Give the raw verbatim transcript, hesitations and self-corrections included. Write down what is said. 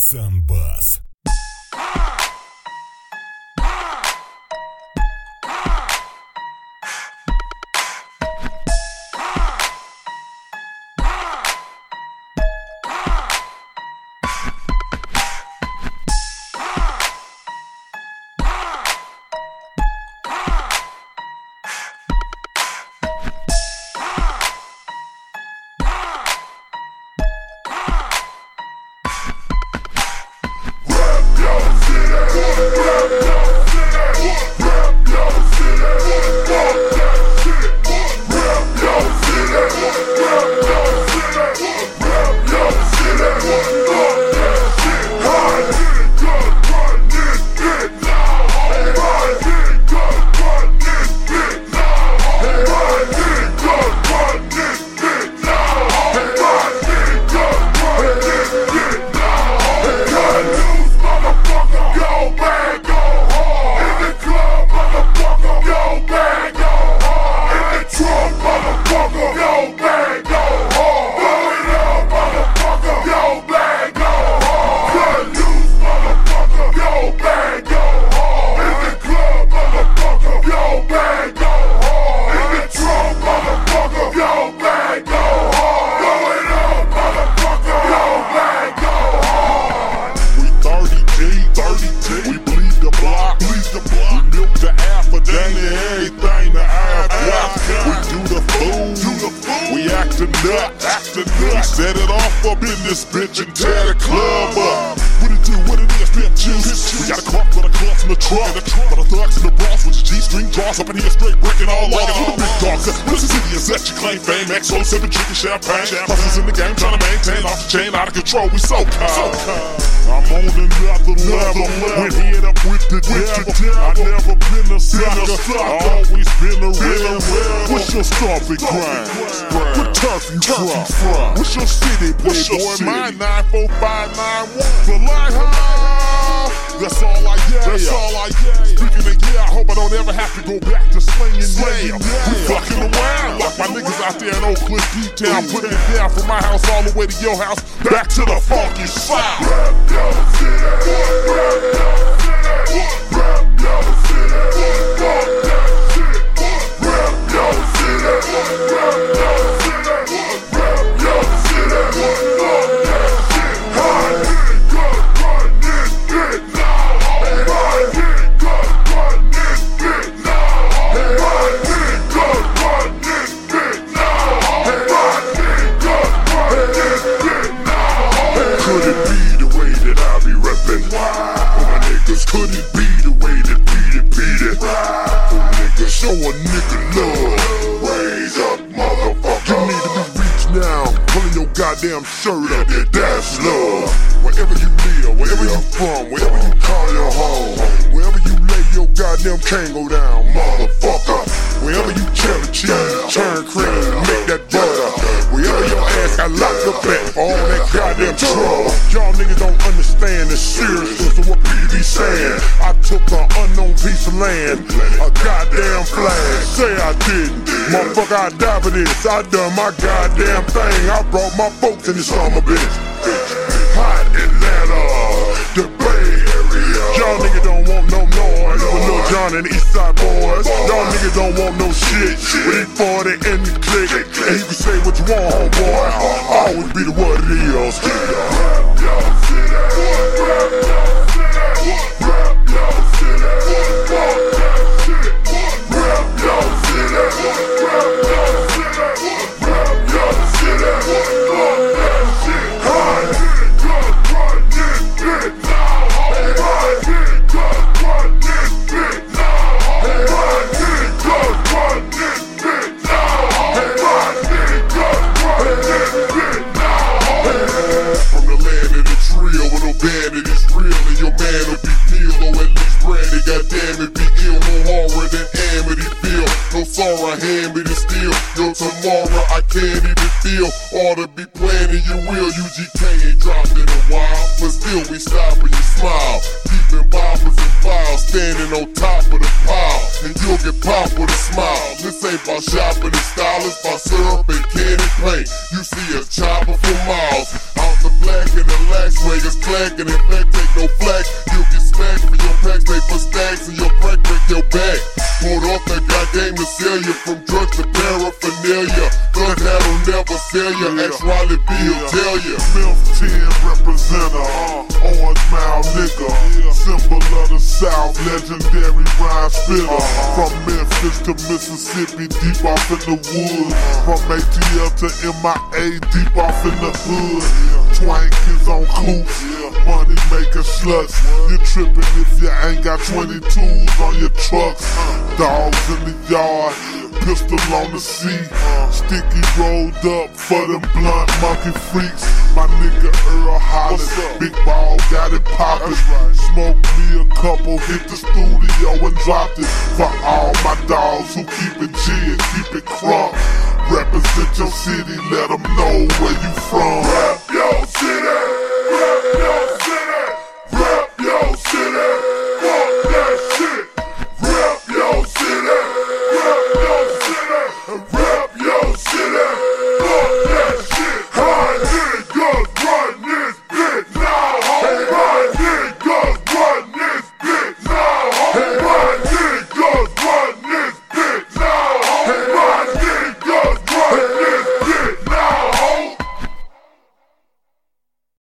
Сан-Бас. Set it off up in this bitch and tear the club up. What it do, what it is, pimp juice. We got a crop with a cuff in the trunk. Got a thugs in the bras with your G-string draws up in here straight breaking all like it. Big dogs, this is city is that you claim fame. X O seven drinking champagne. Hustlers in the game trying to maintain off the chain, out of control. We so cold. I'm on another level. We're head up with the devil. I never been a sucker. Always been a real. What's your stomping grind? What turf you from? What's your city, playboy? My nine four five nine one. So like how? That's all I get. That's all I get. Speaking of yeah, I hope I don't ever have to go back to slinging yeah. We fucking around like my niggas out there in Oak Cliff, D-Town, putting it down from my house all the way to your house, back to the funky south. Rap your city, rap your city, rap your city, fuck that shit. Rap your city, rap your city, rap your city, fuck that shit. Hot nigga, run this bitch now. Hot nigga, run this bitch now. Hot nigga, run this bitch now. Hot nigga, run this bitch now. Could it be the way that I be reppin'? For my niggas, could it be the way that beat it, beat it? For niggas, show a nigga love. Raise up, motherfucker. You need to be reached now, pulling your goddamn shirt up. That's love. Wherever you live, wherever you from, wherever you call your home, wherever you lay your goddamn cane go down, motherfucker. Wherever you cheddar cheese, turn cream, make that butter. Wherever your ass got locked up at for all that goddamn trouble. Y'all niggas don't understand the seriousness of what P B saying. I took an unknown piece of land, a goddamn flag. Say I didn't, motherfucker, I died for this. I done my goddamn thing. I brought my folks in this summer bitch. Hot Atlanta, the Bay Area. Y'all niggas don't want no noise with Lil Jon and the Eastside Boys. Y'all niggas don't want no shit with E forty in the click. And you can say what you want, homeboy. I'll always be the what it is. Rap your city, rap your city, rap your city, fuck that shit. Rap your city, rap your city, rap your city, fuck that shit. Hot nigga, run this bitch now. Hot nigga, run this bitch now. Hot nigga, run this bitch now. Hot nigga, run this bitch now. From the land of the trio, with no bandit is real, and your man will be peeled, or at least branded. Goddamn it, be ill, no horror than Amityville. No sorrow, hand me the steel. Yo, tomorrow I can't even feel. Ought to be planning you will. U G K ain't dropped in a while, but still we stop when you smile. Keeping boppers and files, standing on top of the pile, and you'll get popped with a smile. This ain't about shopping and style, it's about syrup and candy paint. You see us chopping for miles. Out the black and the lax Vegas class back, and in fact take no flack. You'll get smacked for your packs, they for stacks, and your crack break your back. Pulled off the goddamn to sell you, from drugs to paraphernalia. Gun that'll never sell you, ask Riley B, he'll tell you. Milf ten representer, orange mouth nigga, symbol of the South, legendary rhyme spitter. From Memphis to Mississippi, deep off in the woods. From A T L to M I A, deep off in the hood. Twank is on coops, money making sluts. You trippin' if you ain't got twenty-twos on your trucks. Dogs in the yard, pistol on the seat. Sticky rolled up for them blunt monkey freaks. My nigga Earl Holland, big ball got it poppin'. Smoke me a couple, hit the studio and dropped it. For all my dogs who keep it G and keep it crunk. Represent your city, let them know where you from.